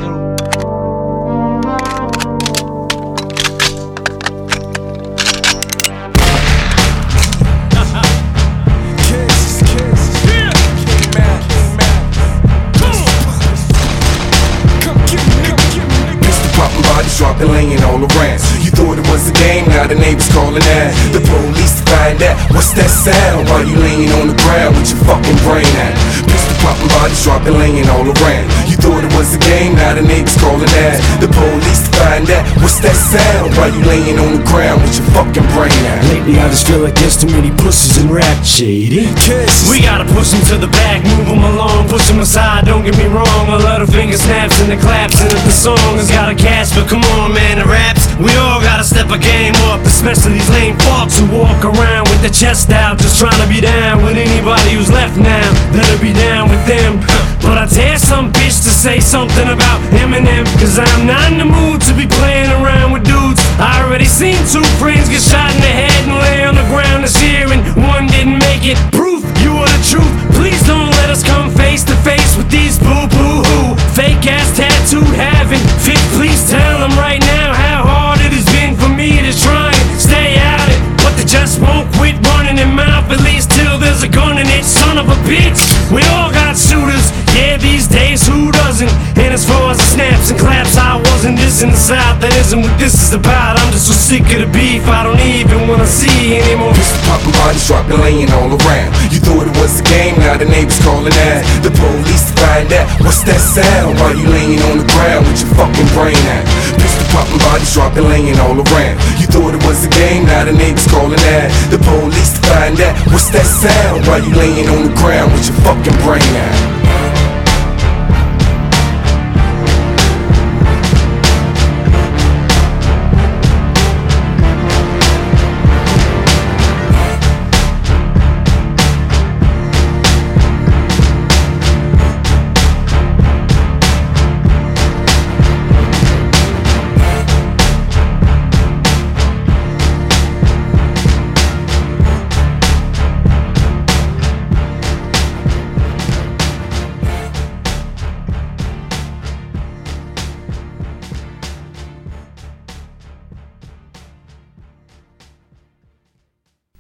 Dropping, laying all around. You thought it was a game, now the neighbors calling out. The police to find out what's that sound while you laying on the ground with your fucking brain out. Pistol popping, bodies dropping, laying all around. You thought it was a game, now the neighbors calling out. The police to find out what's that sound while you laying on the ground with your fucking brain out. Lately I just feel like there's too many pussies in rap shady. We gotta push them to the back, move them along, push them aside, don't get me wrong. A lot of finger snaps and the claps, and if the song has got a catch, but come on man, the raps, we all gotta step a game up. Especially these lame fucks who walk around with their chest out, just trying to be down with anybody who's left now. That'll be down with them. But I dare some bitch to say something about Eminem, cause I'm not in the mood to be playing around with dudes. I already seen two friends get shot in the head and lay on the ground this year, and one didn't make it. Proof you are the truth. Please don't let us come face to face with these boo-boo-hoo fake ass tattooed having fit. Please tell them right now how hard it has been for me to try and stay out it, but they just won't quit running their mouth, at least till there's a gun in it. Son of a bitch, we all got shooters, yeah, these days, who doesn't? And as far as the snaps and claps, I wasn't dissing the South, that isn't what this is about. I'm just so sick of the beef, I don't even wanna see anymore. Pistol popping, bodies dropping, laying all around. You thought it was a game, now the neighbors calling out. The police to find out what's that sound while you laying on the ground with your fucking brain out. Pistol popping, bodies dropping, laying all around. You thought it was a game, now the neighbors calling out. The police to find out what's that sound while you laying on the ground with your fucking brain out.